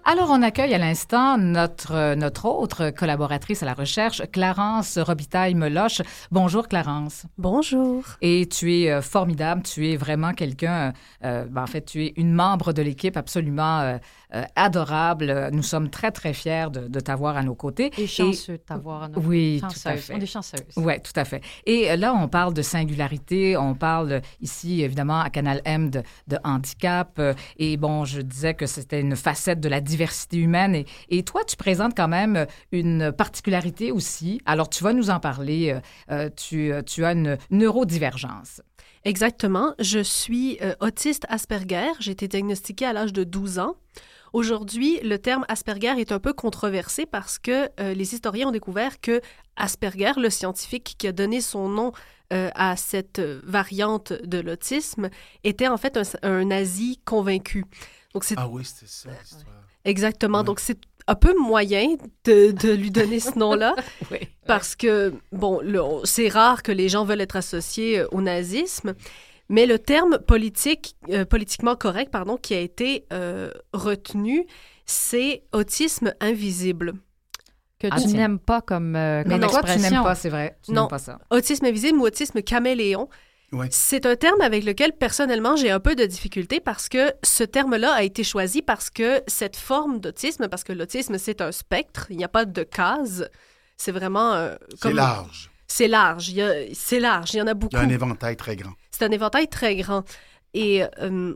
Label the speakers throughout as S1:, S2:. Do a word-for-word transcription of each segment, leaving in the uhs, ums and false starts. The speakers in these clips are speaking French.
S1: Alors, on accueille à l'instant notre, notre autre collaboratrice à la recherche, Clarence Robitaille-Meloche. Bonjour, Clarence.
S2: Bonjour.
S1: Et tu es euh, formidable. Tu es vraiment quelqu'un... Euh, ben, en fait, tu es une membre de l'équipe absolument euh, euh, adorable. Nous sommes très, très fiers de, de t'avoir à nos côtés.
S2: Et chanceux de t'avoir à nos côtés.
S1: Oui,
S2: chanceuses.
S1: tout à fait.
S2: On est chanceuses.
S1: Oui, tout à fait. Et euh, là, on parle de singularité. On parle ici, évidemment, à Canal M de, de handicap. Euh, et bon, je disais que c'était une facette de la diversité humaine. Et, et toi, tu présentes quand même une particularité aussi. Alors, tu vas nous en parler. Euh, tu, tu as une neurodivergence.
S2: Exactement. Je suis euh, autiste Asperger. J'ai été diagnostiquée à l'âge de douze ans. Aujourd'hui, le terme Asperger est un peu controversé parce que euh, les historiens ont découvert que Asperger, le scientifique qui a donné son nom euh, à cette variante de l'autisme, était en fait un, un nazi convaincu. Donc, c'est...
S3: Ah oui, c'était ça l'histoire.
S2: Exactement.
S3: Ouais.
S2: Donc, c'est un peu moyen de, de lui donner ce nom-là
S1: Oui.
S2: parce que, bon, le, c'est rare que les gens veulent être associés au nazisme. Mais le terme politique, euh, politiquement correct, pardon, qui a été euh, retenu, c'est autisme invisible.
S4: Que
S1: Ah,
S4: tu
S1: tiens.
S4: n'aimes pas comme, euh,
S1: Mais
S4: comme
S1: toi, tu
S4: expression.
S1: n'aimes pas, c'est vrai. Tu
S2: Non.
S1: n'aimes pas ça.
S2: Autisme invisible ou autisme caméléon,
S3: Ouais.
S2: c'est un terme avec lequel, personnellement, j'ai un peu de difficulté parce que ce terme-là a été choisi parce que cette forme d'autisme, parce que l'autisme, c'est un spectre, il n'y a pas de case, c'est vraiment... euh, comme...
S3: C'est large.
S2: C'est large, il y a... c'est large, il y en a beaucoup.
S3: Il y a un éventail très grand.
S2: C'est un éventail très grand. Et euh,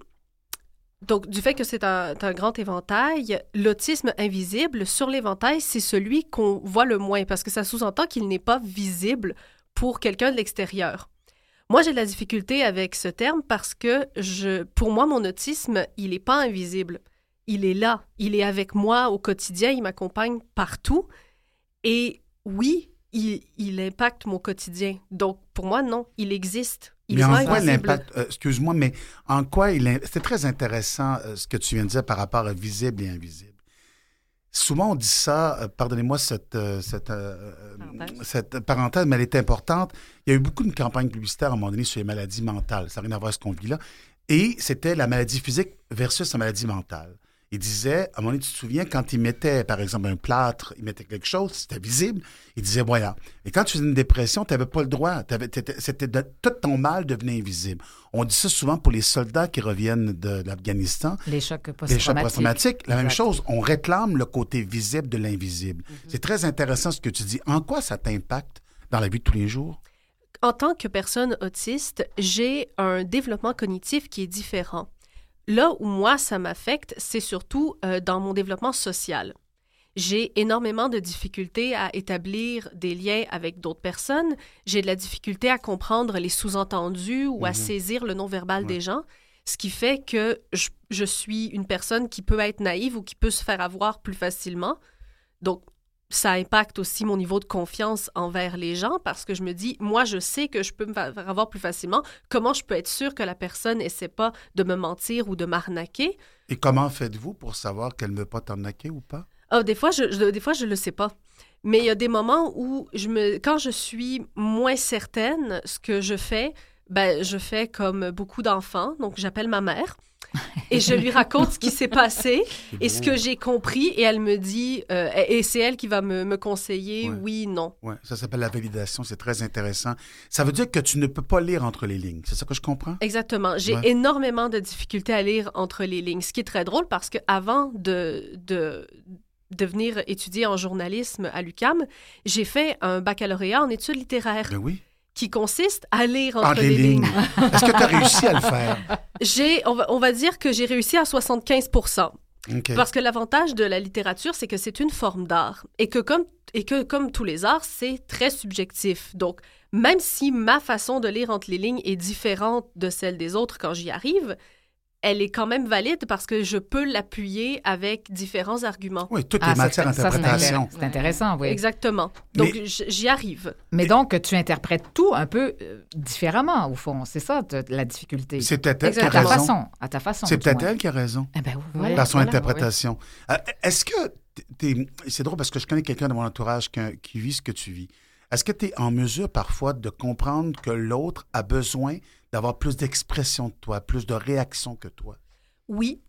S2: donc, du fait que c'est un, un grand éventail, l'autisme invisible sur l'éventail, c'est celui qu'on voit le moins parce que ça sous-entend qu'il n'est pas visible pour quelqu'un de l'extérieur. Moi, j'ai de la difficulté avec ce terme parce que, je, pour moi, mon autisme, il n'est pas invisible. Il est là. Il est avec moi au quotidien. Il m'accompagne partout. Et oui, il, il impacte mon quotidien. Donc, pour moi, non, il existe. Il
S3: mais
S2: est
S3: en
S2: pas
S3: quoi
S2: invisible.
S3: l'impact... euh, excuse-moi, mais en quoi il... in- C'est très intéressant euh, ce que tu viens de dire par rapport à visible et invisible. Souvent, on dit ça, euh, pardonnez-moi cette, euh, cette, euh,
S2: Parenthèse.
S3: cette parenthèse, mais elle est importante. Il y a eu beaucoup de campagnes publicitaires à un moment donné sur les maladies mentales. Ça n'a rien à voir avec ce qu'on vit là. Et c'était la maladie physique versus la maladie mentale. Il disait, à un moment donné, tu te souviens, quand il mettait, par exemple, un plâtre, il mettait quelque chose, c'était visible, il disait, voilà. Et quand tu faisais une dépression, tu n'avais pas le droit. T'avais, t'étais- c'était de- tout ton mal devenait invisible. On dit ça souvent pour les soldats qui reviennent de, de l'Afghanistan.
S1: Les chocs
S3: Les chocs
S1: post-traumatiques.
S3: post-traumatiques, la même
S1: Exact.
S3: chose. On réclame le côté visible de l'invisible.
S2: Mm-hmm.
S3: C'est très intéressant ce que tu dis. En quoi ça t'impacte dans la vie de tous les jours?
S2: En tant que personne autiste, j'ai un développement cognitif qui est différent. Là où moi, ça m'affecte, c'est surtout euh, dans mon développement social. J'ai énormément de difficultés à établir des liens avec d'autres personnes. J'ai de la difficulté à comprendre les sous-entendus ou à
S3: Mhm.
S2: saisir le non-verbal
S3: Ouais.
S2: des gens, ce qui fait que je, je suis une personne qui peut être naïve ou qui peut se faire avoir plus facilement. Donc, ça impacte aussi mon niveau de confiance envers les gens parce que je me dis, moi, je sais que je peux me faire avoir plus facilement. Comment je peux être sûre que la personne n'essaie pas de me mentir ou de m'arnaquer?
S3: Et comment faites-vous pour savoir qu'elle ne veut pas t'arnaquer ou pas?
S2: Ah, des fois, je, je- des fois, je le sais pas. Mais il y a des moments où, je me, quand je suis moins certaine, ce que je fais, ben, je fais comme beaucoup d'enfants. Donc, j'appelle ma mère et je lui raconte ce qui s'est passé
S3: C'est
S2: et ce
S3: beau.
S2: que j'ai compris. Et elle me dit, euh, et c'est elle qui va me, me conseiller,
S3: Ouais.
S2: oui, non.
S3: Ouais, ça s'appelle la validation, c'est très intéressant. Ça veut dire que tu ne peux pas lire entre les lignes, c'est ça que je comprends?
S2: Exactement. J'ai
S3: Ouais.
S2: énormément de difficultés à lire entre les lignes, ce qui est très drôle parce qu'avant de, de, de venir étudier en journalisme à l'U Q A M, j'ai fait un baccalauréat en études littéraires
S3: Ben oui.
S2: qui consiste à lire entre,
S3: Entre
S2: les,
S3: les
S2: lignes.
S3: lignes. Est-ce que tu as réussi à le faire?
S2: J'ai, on, va, on va dire que j'ai réussi à soixante-quinze pour cent.
S3: OK.
S2: Parce que l'avantage de la littérature, c'est que c'est une forme d'art. Et que comme, et que comme tous les arts, c'est très subjectif. Donc, même si ma façon de lire entre les lignes est différente de celle des autres quand j'y arrive, elle est quand même valide parce que je peux l'appuyer avec différents arguments.
S3: Oui, toutes
S1: Ah,
S3: les
S1: ça,
S3: matières
S1: ça, c'est
S3: d'interprétation.
S1: intéressant. C'est intéressant, oui.
S2: Exactement. Donc,
S3: Mais-
S2: j- j'y arrive.
S1: Mais donc, tu interprètes tout un peu euh, différemment, au fond. C'est ça, t- la difficulté.
S3: C'est peut-être elle qui
S1: à
S3: a
S1: ta
S3: raison.
S1: façon. À ta façon.
S3: C'est
S1: du
S3: peut-être
S1: moins.
S3: elle qui a raison
S1: Eh ben, voilà,
S3: dans son
S1: voilà,
S3: interprétation. Euh, Est-ce que t'es- t'es- c'est drôle parce que je connais quelqu'un dans mon entourage qui, qui vit ce que tu vis. Est-ce que tu es en mesure parfois de comprendre que l'autre a besoin d'avoir plus d'expression de toi, plus de réaction que toi?
S2: Oui,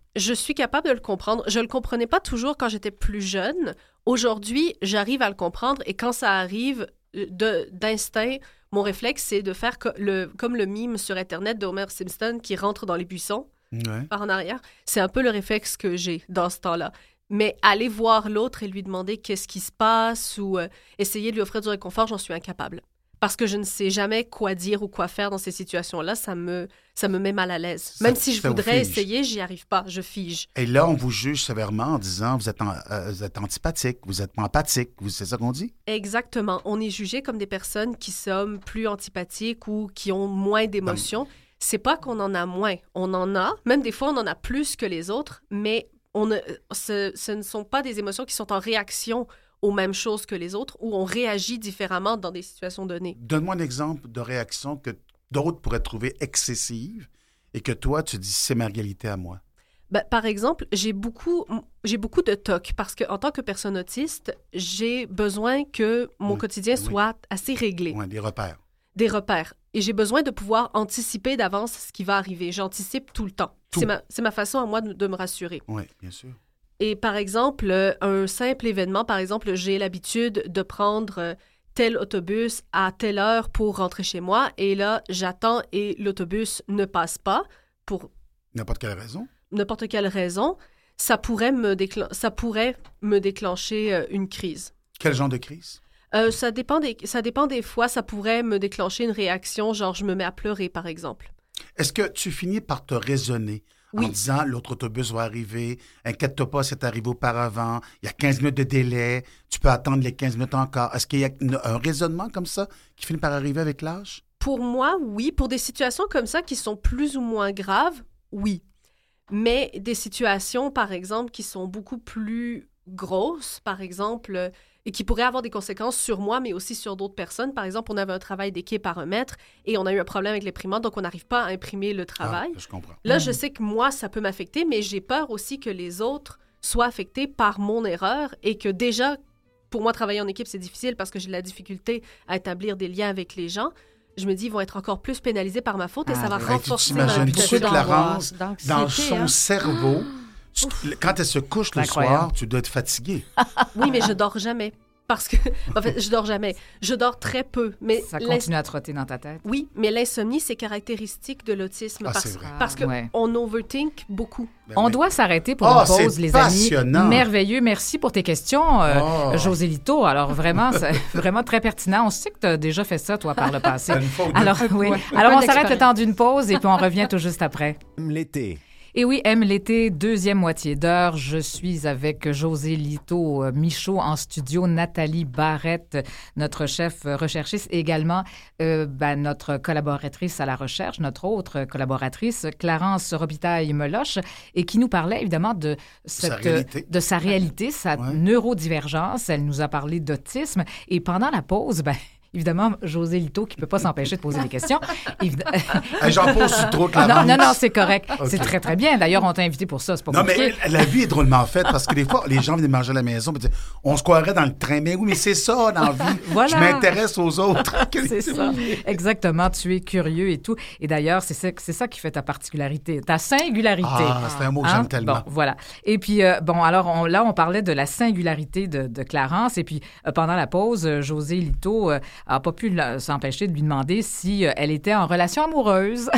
S2: je suis capable de le comprendre. Je le comprenais pas toujours quand j'étais plus jeune. Aujourd'hui, j'arrive à le comprendre et quand ça arrive de, d'instinct, mon réflexe, c'est de faire co- le, comme le mime sur Internet d'Homer Simpson qui rentre dans les buissons
S3: Ouais.
S2: par en arrière. C'est un peu le réflexe que j'ai dans ce temps-là. Mais aller voir l'autre et lui demander qu'est-ce qui se passe ou euh, essayer de lui offrir du réconfort, j'en suis incapable. Parce que je ne sais jamais quoi dire ou quoi faire dans ces situations-là, ça me, ça me met mal à l'aise.
S3: Ça-
S2: Même si je
S3: ça vous
S2: voudrais
S3: fige.
S2: essayer, j'y arrive pas, je fige.
S3: Et là, on vous juge sévèrement en disant vous êtes, en- euh, vous êtes antipathique, vous êtes pas empathique. Vous, c'est ça qu'on dit?
S2: Exactement. On est jugé comme des personnes qui sont plus antipathiques ou qui ont moins d'émotions. C'est pas qu'on en a moins. On en a. Même des fois, on en a plus que les autres, mais on ne, ce, ce ne sont pas des émotions qui sont en réaction aux mêmes choses que les autres ou on réagit différemment dans des situations données.
S3: Donne-moi un exemple de réaction que d'autres pourraient trouver excessive et que toi, tu dis c'est ma réalité à moi.
S2: Ben, par exemple, j'ai beaucoup, j'ai beaucoup de tocs parce qu'en tant que personne autiste, j'ai besoin que mon
S3: Oui,
S2: quotidien
S3: oui.
S2: soit assez réglé,
S3: Ouais, des repères.
S2: des repères. Et j'ai besoin de pouvoir anticiper d'avance ce qui va arriver. J'anticipe tout le temps.
S3: Tout.
S2: C'est ma, c'est ma façon à moi de, de me rassurer.
S3: Oui, bien sûr.
S2: Et par exemple, euh, un simple événement, par exemple, j'ai l'habitude de prendre euh, tel autobus à telle heure pour rentrer chez moi. Et là, j'attends et l'autobus ne passe pas pour
S3: N'importe quelle raison.
S2: n'importe quelle raison. Ça pourrait me, déclen- ça pourrait me déclencher euh, une crise.
S3: Quel genre de crise?
S2: Euh, ça dépend des, ça dépend des fois. Ça pourrait me déclencher une réaction, genre je me mets à pleurer, par exemple.
S3: Est-ce que tu finis par te raisonner en
S2: Oui.
S3: disant l'autre autobus va arriver, inquiète-toi pas, c'est arrivé auparavant, il y a quinze minutes de délai, tu peux attendre les quinze minutes encore. Est-ce qu'il y a une- un raisonnement comme ça qui finit par arriver avec l'âge?
S2: Pour moi, oui. Pour des situations comme ça qui sont plus ou moins graves, oui. Mais des situations, par exemple, qui sont beaucoup plus grosses, par exemple, euh, et qui pourraient avoir des conséquences sur moi, mais aussi sur d'autres personnes. Par exemple, on avait un travail d'équipe à remettre et on a eu un problème avec l'imprimante, donc on n'arrive pas à imprimer le travail.
S3: Ah, je comprends.
S2: Là, je sais que moi, ça peut m'affecter, mais j'ai peur aussi que les autres soient affectés par mon erreur et que déjà, pour moi, travailler en équipe, c'est difficile parce que j'ai de la difficulté à établir des liens avec les gens. Je me dis, ils vont être encore plus pénalisés par ma faute et
S1: Ah
S2: ça va
S1: oui.
S3: Hey, tu
S2: renforcer ma
S3: t'imagines
S2: réputation.
S3: tout, Clarence,
S4: d'anxiété,
S3: dans
S4: hein.
S3: son cerveau, tu- quand elle se couche le
S1: Incroyable.
S3: soir, tu dois être fatigué.
S2: Oui, mais je dors jamais. Parce que, en fait, je dors jamais. Je dors très peu. Mais
S1: Ça
S2: l'ins-
S1: continue à trotter dans ta tête.
S2: Oui, mais l'insomnie, c'est caractéristique de l'autisme.
S3: Ah,
S2: parce
S3: c'est vrai.
S2: parce qu'on
S1: Ouais.
S2: overthink beaucoup.
S3: Ben
S1: On
S3: oui.
S1: doit s'arrêter pour
S3: Oh,
S1: une pause,
S3: c'est
S1: les
S3: passionnant.
S1: amis. Merveilleux. Merci pour tes questions, euh,
S3: Oh.
S1: José Lito. Alors, vraiment, c'est vraiment très pertinent. On sait que tu as déjà fait ça, toi, par le passé.
S3: Une fois ou deux.
S1: Alors, oui.
S4: ouais, un
S1: Alors,
S4: peu
S1: on s'arrête le
S4: d'expérience.
S1: temps d'une pause et puis on revient tout juste après.
S5: L'été.
S1: Et oui, aime l'été, deuxième moitié d'heure. Je suis avec José Lito euh, Michaud en studio, Nathalie Barrette, notre chef euh, recherchiste, et également euh, ben, notre collaboratrice à la recherche, notre autre collaboratrice, Clarence Robitaille-Meloche, et qui nous parlait évidemment de, cette,
S3: réalité.
S1: de sa réalité, sa
S3: Ouais.
S1: neurodivergence. Elle nous a parlé d'autisme. Et pendant la pause, ben, évidemment, José Lito, qui ne peut pas s'empêcher de poser des questions. Évid-
S3: Hey, J'en pose sur trop,
S1: non,
S3: Clarence.
S1: non, non, c'est correct.
S3: Ok.
S1: C'est très, très bien. D'ailleurs, on t'a invité pour ça. C'est pas
S3: Non,
S1: compliqué.
S3: mais la vie est drôlement faite parce que des fois, les gens viennent manger à la maison et disent on se croirait dans le train. Mais oui, mais c'est ça dans la vie.
S1: Voilà.
S3: Je m'intéresse aux autres.
S1: C'est ça. Exactement. Tu es curieux et tout. Et d'ailleurs, c'est ça, c'est ça qui fait ta particularité, ta singularité.
S3: Ah, c'est un mot que
S1: Hein?
S3: j'aime tellement.
S1: Bon, voilà. Et puis, euh, bon, alors on- là, on parlait de la singularité de, de Clarence. Et puis, euh, pendant la pause, euh, José Lito euh, a pas pu la- s'empêcher de lui demander si euh, elle était en relation amoureuse.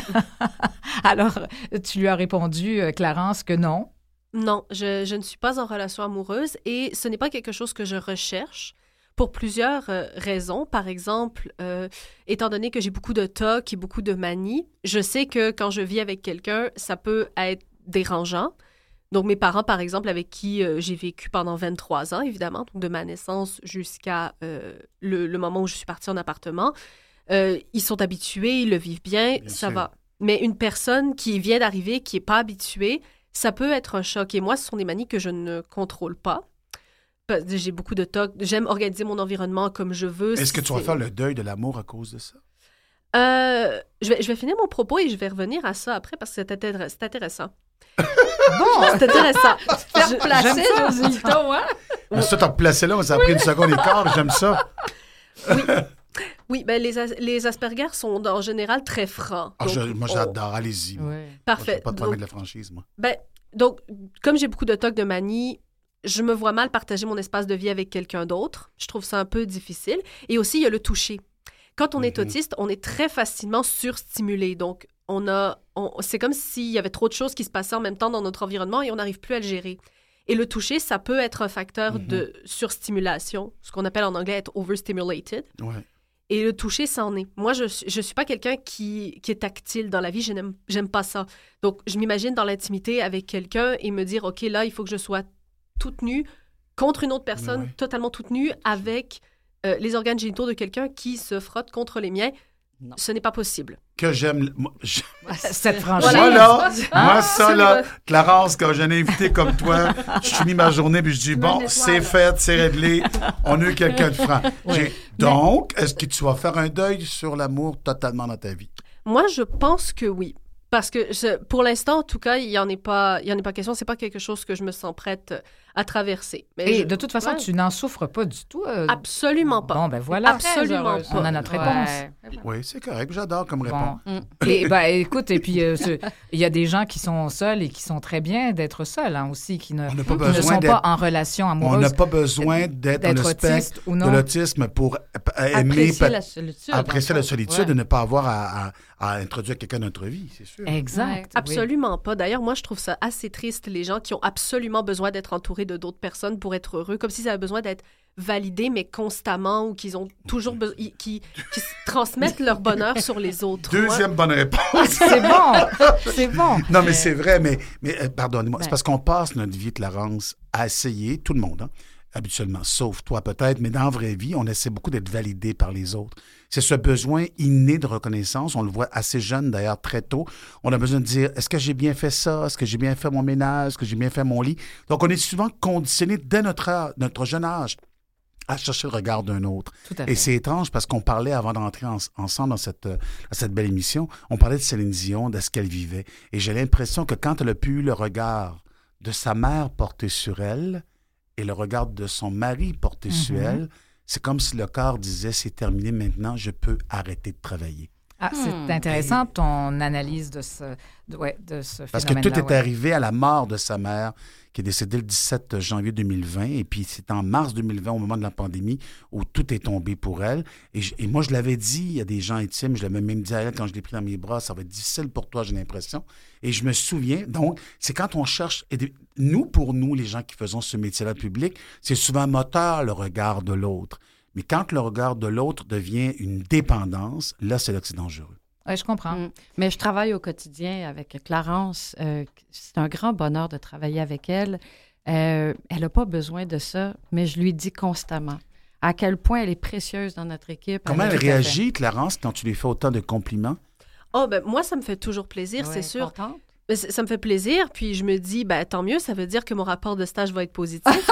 S1: Alors, tu lui as répondu, euh, Clarence, que non.
S2: Non, je, je ne suis pas en relation amoureuse et ce n'est pas quelque chose que je recherche pour plusieurs euh, raisons. Par exemple, euh, étant donné que j'ai beaucoup de tocs et beaucoup de manies, je sais que quand je vis avec quelqu'un, ça peut être dérangeant. Donc, mes parents, par exemple, avec qui euh, j'ai vécu pendant vingt-trois ans, évidemment, donc de ma naissance jusqu'à euh, le, le moment où je suis partie en appartement, euh, ils sont habitués, ils le vivent bien,
S3: Bien
S2: ça
S3: sûr.
S2: va. Mais une personne qui vient d'arriver, qui n'est pas habituée, ça peut être un choc. Et moi, ce sont des manies que je ne contrôle pas. Parce que J'ai beaucoup de tocs. J'aime organiser mon environnement comme je veux.
S3: Est-ce que tu vas
S2: C'est-
S3: faire le deuil de l'amour à cause de ça?
S2: Euh, je, vais, je vais finir mon propos et je vais revenir à ça après parce que c'est intér- c'est intéressant.
S1: Bon,
S2: C'est intéressant.
S4: Faire
S2: Je-
S4: placer
S1: j'aime ça.
S4: José Lito, hein?
S3: Mais ça, t'as placé là, mais ça a pris une seconde et quart. J'aime ça.
S2: Oui, ben les, as- les Asperger sont en général très francs.
S3: Ah,
S2: Donc,
S3: je- moi,
S2: on-
S3: j'adore. Allez-y. moi.
S1: ouais.
S2: Parfait.
S3: Moi, je peux pas te
S2: Donc,
S3: promettre de la franchise, moi.
S2: ben, donc, comme j'ai beaucoup de tocs de manie, je me vois mal partager mon espace de vie avec quelqu'un d'autre. Je trouve ça un peu difficile. Et aussi, il y a le toucher. Quand on est
S3: Mhm.
S2: autiste, on est très facilement surstimulé. Donc, on a, on- c'est comme s'il y avait trop de choses qui se passaient en même temps dans notre environnement et on n'arrive plus à le gérer. Et le toucher, ça peut être un facteur
S3: Mhm.
S2: de surstimulation, ce qu'on appelle en anglais être overstimulated.
S3: Ouais.
S2: Et le toucher, ça en est. Moi, je ne suis pas quelqu'un qui, qui est tactile dans la vie. Je n'aime j'aime pas ça. Donc, je m'imagine dans l'intimité avec quelqu'un et me dire, OK, là, il faut que je sois toute nue contre une autre personne,
S3: Ouais.
S2: totalement toute nue, avec euh, les organes génitaux de quelqu'un qui se frotte contre les miens.
S1: Non.
S2: Ce n'est pas possible.
S3: Que j'aime... moi, je-
S1: Cette franchise.
S3: Moi, là,
S2: Ah,
S3: moi, ça,
S2: c'est
S3: là,
S2: vrai.
S3: Clarence, quand j'ai un invité comme toi, je finis ma journée puis je dis, bon,
S2: une
S3: c'est
S2: étoile.
S3: fait, c'est réglé, on a eu quelqu'un de franc. J'ai- Donc, est-ce que tu vas faire un deuil sur l'amour totalement dans ta vie?
S2: Moi, je pense que oui. Parce que je- pour l'instant, en tout cas, il n'y en est pas, il y en est pas question. C'est pas quelque chose que je me sens prête à traverser. Mais
S1: Et
S2: je-
S1: de toute façon,
S2: ouais.
S1: tu n'en souffres pas du tout. euh,
S2: A-Absolument pas.
S1: Bon, ben voilà.
S2: Absolument
S1: On
S2: pas.
S1: a notre réponse.
S3: Oui, c'est correct, j'adore comme réponse.
S1: Bon. Et ben, écoute, et puis euh, ce- il y a des gens qui sont seuls et qui sont très bien d'être seuls hein, aussi, qui ne,
S3: On n'a pas
S1: qui ne
S3: besoin
S1: sont
S3: d'être-
S1: pas en relation
S3: On
S1: amoureuse.
S3: n'a pas besoin d'être dans
S1: d'être
S3: le spectre
S1: autiste ou
S3: de
S1: non.
S3: l'autisme pour euh, aimer,
S4: Apprécier
S3: peut-
S4: la solitude.
S3: apprécier
S4: en
S3: la
S4: fait.
S3: solitude
S4: Ouais.
S3: et ne pas avoir à, à- à introduire quelqu'un dans notre vie, c'est sûr.
S1: Exact. oui.
S2: Absolument pas. D'ailleurs, moi, je trouve ça assez triste, les gens qui ont absolument besoin d'être entourés de d'autres personnes pour être heureux, comme s'ils avaient besoin d'être validés, mais constamment, ou qu'ils ont toujours besoin, qui, qui s- transmettent leur bonheur sur les autres. Moi-
S3: Deuxième bonne réponse.
S1: C'est bon. C'est bon.
S3: Non, mais c'est vrai, mais, mais euh, pardonnez-moi,
S4: Ben.
S3: c'est parce qu'on passe notre vie, Clarence, à essayer, tout le monde, hein, habituellement, sauf toi peut-être, mais dans la vraie vie, on essaie beaucoup d'être validé par les autres. C'est ce besoin inné de reconnaissance, on le voit assez jeune d'ailleurs, très tôt. On a besoin de dire, est-ce que j'ai bien fait ça? Est-ce que j'ai bien fait mon ménage? Est-ce que j'ai bien fait mon lit? Donc, on est souvent conditionné dès notre, âge- notre jeune âge à chercher le regard d'un autre.
S1: Tout à fait.
S3: Et c'est étrange parce qu'on parlait avant d'entrer en- ensemble dans cette, euh, dans cette belle émission, on parlait de Céline Dion, de ce qu'elle vivait. Et j'ai l'impression que quand elle a pu eu le regard de sa mère porté sur elle et le regard de son mari porté sur
S1: Mhm.
S3: elle, c'est comme si le corps disait, c'est terminé maintenant, je peux arrêter de travailler.
S1: Ah, c'est
S4: Hmm.
S1: intéressant ton analyse de ce, de, ouais, de ce
S3: Parce que
S1: phénomène-là.
S3: tout est
S1: ouais.
S3: arrivé à la mort de sa mère, qui est décédée le dix-sept janvier deux mille vingt. Et puis, c'est en mars deux mille vingt, au moment de la pandémie, où tout est tombé pour elle. Et, je- et moi, je l'avais dit à des gens intimes, je l'avais même dit à elle quand je l'ai pris dans mes bras, ça va être difficile pour toi, j'ai l'impression. Et je me souviens, donc, c'est quand on cherche, et des- nous, pour nous, les gens qui faisons ce métier-là public, c'est souvent moteur, le regard de l'autre. Mais quand le regard de l'autre devient une dépendance, là, c'est là que c'est dangereux.
S1: Ouais, je comprends.
S4: Mm. Mais je travaille au quotidien avec Clarence. Euh, c'est un grand bonheur de travailler avec elle. Euh, elle n'a pas besoin de ça, mais je lui dis constamment à quel point elle est précieuse dans notre équipe.
S3: Comment elle
S1: tout à fait.
S3: réagit, Clarence, quand tu lui fais autant de compliments?
S2: Oh, ben, moi, ça me fait toujours plaisir,
S4: Ouais,
S2: c'est sûr.
S4: contente?
S2: Mais c- ça me fait plaisir, puis je me dis, ben, tant mieux, ça veut dire que mon rapport de stage va être positif.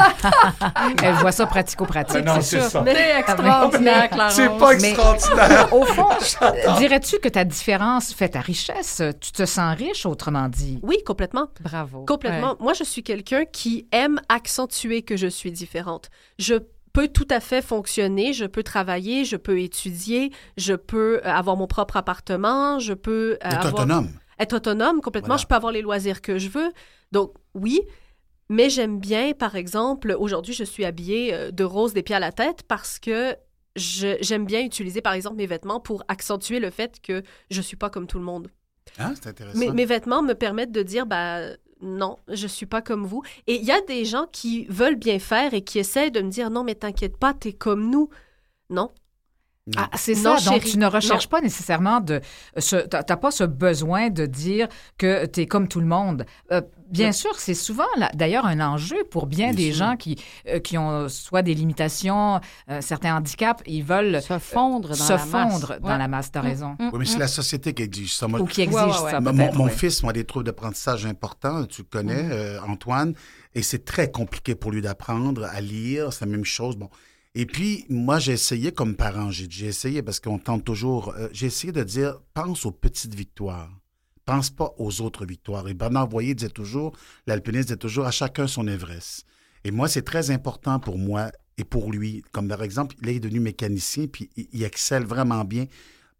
S1: Elle voit ça pratico-pratique,
S3: Ben non,
S1: c'est
S3: c'est
S1: sûr.
S3: ça.
S4: C'est extraordinaire, Clarence.
S3: C'est pas
S1: Mais-
S3: extraordinaire!
S1: Au fond, dirais-tu que ta différence fait ta richesse? Tu te sens riche, autrement dit?
S2: Oui, complètement.
S4: Bravo.
S2: Complètement.
S4: Ouais.
S2: Moi, je suis quelqu'un qui aime accentuer que je suis différente. Je peux tout à fait fonctionner, je peux travailler, je peux étudier, je peux euh, avoir mon propre appartement, je peux euh,
S3: Être
S2: avoir-
S3: autonome.
S2: être autonome complètement,
S3: Voilà.
S2: je peux avoir les loisirs que je veux. Donc, oui, mais j'aime bien, par exemple, aujourd'hui, je suis habillée euh, de rose des pieds à la tête parce que je- j'aime bien utiliser, par exemple, mes vêtements pour accentuer le fait que je suis pas comme tout le monde.
S3: Hein, c'est intéressant.
S2: Mes, mes vêtements me permettent de dire, bah, non, je suis pas comme vous. Et il y a des gens qui veulent bien faire et qui essaient de me dire, non, mais t'inquiète pas, t'es comme nous. Non.
S1: Ah, c'est
S2: Non,
S1: ça. Donc,
S2: chérie,
S1: tu ne recherches
S2: non.
S1: pas nécessairement de... Tu n'as pas ce besoin de dire que tu es comme tout le monde. Euh, bien
S2: Non.
S1: sûr, c'est souvent, là, d'ailleurs, un enjeu pour bien,
S3: Bien
S1: des
S3: sûr.
S1: gens qui, euh, qui ont soit des limitations, euh, certains handicaps, ils veulent
S4: Se fondre dans
S1: se
S4: la
S1: fondre
S4: masse.
S1: dans
S4: Ouais.
S1: la masse. Tu as raison.
S4: Mm,
S3: Oui, mais c'est
S4: mm.
S3: la société qui exige ça. Moi,
S1: Ou qui exige
S4: Ouais, ouais, ouais.
S1: ça,
S3: mon,
S1: peut-être.
S3: mon
S1: oui.
S3: fils moi, a des troubles d'apprentissage importants, tu le connais,
S1: Mm.
S3: euh, Antoine, et c'est très compliqué pour lui d'apprendre à lire, c'est la même chose. Bon. Et puis, moi, j'ai essayé comme parent, j'ai, j'ai essayé parce qu'on tente toujours, euh, j'ai essayé de dire, pense aux petites victoires. Pense pas aux autres victoires. Et Bernard Boyer disait toujours, l'alpiniste disait toujours, à chacun son Everest. Et moi, c'est très important pour moi et pour lui. Comme par exemple, là, il est devenu mécanicien, puis il, il excelle vraiment bien.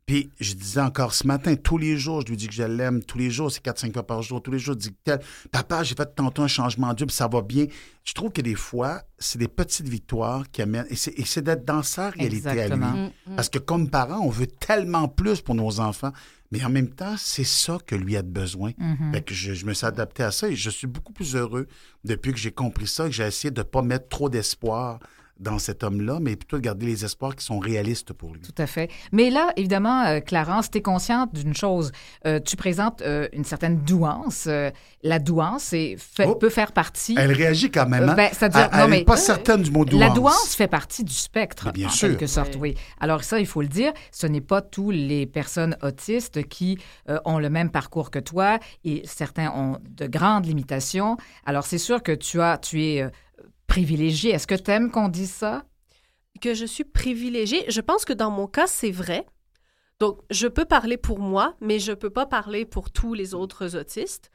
S3: Puis je disais encore ce matin, tous les jours, je lui dis que je l'aime, tous les jours, c'est quatre cinq fois par jour, tous les jours, je dis que papa, j'ai fait tantôt un changement d'huile, puis ça va bien. Je trouve que des fois, c'est des petites victoires qui amènent, et c'est, et c'est d'être dans sa réalité
S1: Exactement.
S3: à lui.
S4: Mm, mm.
S3: Parce que comme parents, on veut tellement plus pour nos enfants, mais en même temps, c'est ça que lui a besoin.
S1: Mhm.
S3: Fait que je, je me suis adapté à ça et je suis beaucoup plus heureux depuis que j'ai compris ça, que j'ai essayé de ne pas mettre trop d'espoir dans cet homme-là, mais plutôt de garder les espoirs qui sont réalistes pour lui.
S1: Tout à fait. Mais là, évidemment, euh, Clarence, tu es consciente d'une chose. Euh, tu présentes euh, une certaine douance. Euh, la douance est, fait,
S3: Oh.
S1: peut faire partie...
S3: Elle réagit quand même, hein?
S1: Euh, ben, c'est-à-dire-
S3: elle
S1: non,
S3: n'est
S1: mais-
S3: pas certaine du mot douance.
S1: La douance fait partie du spectre,
S3: Mais bien
S1: en
S3: sûr.
S1: quelque sorte, oui. Alors ça, il faut le dire, ce n'est pas tous les personnes autistes qui euh, ont le même parcours que toi et certains ont de grandes limitations. Alors c'est sûr que tu as, tu es euh, privilégié. Est-ce que tu aimes qu'on dise ça?
S2: Que je suis privilégiée. Je pense que dans mon cas, c'est vrai. Donc, je peux parler pour moi, mais je ne peux pas parler pour tous les autres autistes.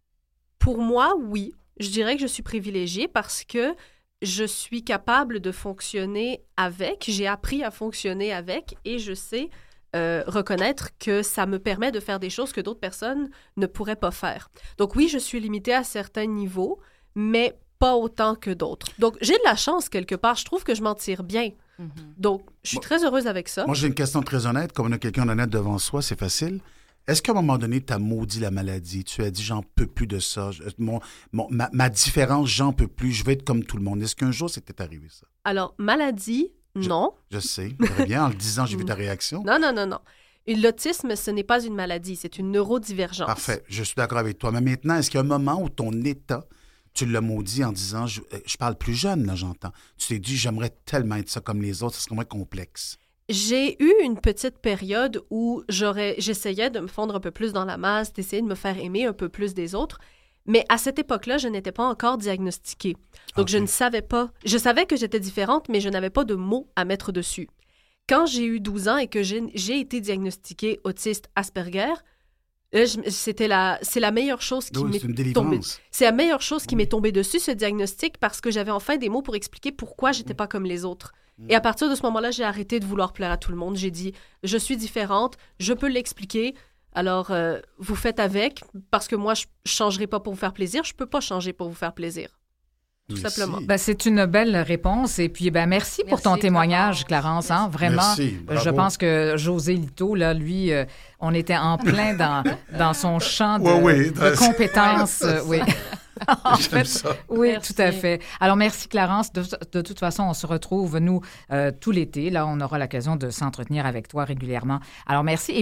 S2: Pour moi, oui, je dirais que je suis privilégiée parce que je suis capable de fonctionner avec, j'ai appris à fonctionner avec et je sais euh, reconnaître que ça me permet de faire des choses que d'autres personnes ne pourraient pas faire. Donc oui, je suis limitée à certains niveaux, mais pas autant que d'autres. Donc, j'ai de la chance quelque part. Je trouve que je m'en tire bien.
S4: Mhm.
S2: Donc, je suis
S3: Moi-
S2: très heureuse avec ça.
S3: Moi, j'ai une question très honnête. Comme on a quelqu'un d'honnête devant soi, c'est facile. Est-ce qu'à un moment donné, tu as maudit la maladie? Tu as dit, j'en peux plus de ça. Je- mon, mon- ma, ma différence, j'en peux plus. Je vais être comme tout le monde. Est-ce qu'un jour, c'était arrivé, ça?
S2: Alors, maladie,
S3: Je-
S2: non.
S3: Je sais. Très bien. En le disant, j'ai vu ta réaction.
S2: Non, non, non, non. Et l'autisme, ce n'est pas une maladie, c'est une neurodivergence.
S3: Parfait. Je suis d'accord avec toi. Mais maintenant, est-ce qu'il y a un moment où ton état, tu l'as maudit en disant, je, je parle plus jeune, là, j'entends. Tu t'es dit, j'aimerais tellement être ça comme les autres, ça serait moins complexe.
S2: J'ai eu une petite période où j'aurais, j'essayais de me fondre un peu plus dans la masse, d'essayer de me faire aimer un peu plus des autres. Mais à cette époque-là, je n'étais pas encore diagnostiquée. Donc,
S3: Ok.
S2: je ne savais pas. Je savais que j'étais différente, mais je n'avais pas de mots à mettre dessus. Quand j'ai eu douze ans et que j'ai, j'ai été diagnostiquée autiste Asperger, là, je- c'était la, c'est la meilleure chose qui
S3: Oui,
S2: m'est
S3: c'est une
S2: tombée.
S3: délivrance.
S2: C'est la meilleure chose qui m'est tombée dessus, ce diagnostic, parce que j'avais enfin des mots pour expliquer pourquoi j'étais pas comme les autres. Et à partir de ce moment-là, j'ai arrêté de vouloir plaire à tout le monde. J'ai dit, je suis différente, je peux l'expliquer. Alors, euh, vous faites avec, parce que moi, je ne changerai pas pour vous faire plaisir. Je ne peux pas changer pour vous faire plaisir. Tout
S3: Merci.
S2: simplement.
S1: Ben, c'est une belle réponse. Et puis, ben, merci, pour
S4: Merci,
S1: ton témoignage,
S4: Clarence.
S1: Clarence. Hein, vraiment,
S3: Merci,
S1: euh, je
S3: bravo.
S1: pense que José Lito, là, lui, euh, on était en plein dans, dans son champ de,
S3: Ouais, oui,
S1: de
S3: dans-
S1: compétences. euh, oui. En
S3: J'aime
S1: fait,
S3: ça.
S1: oui,
S4: Merci.
S1: tout à fait. Alors, merci, Clarence. De, de toute façon, on se retrouve, nous, euh, tout l'été. Là, on aura l'occasion de s'entretenir avec toi régulièrement. Alors, merci. Et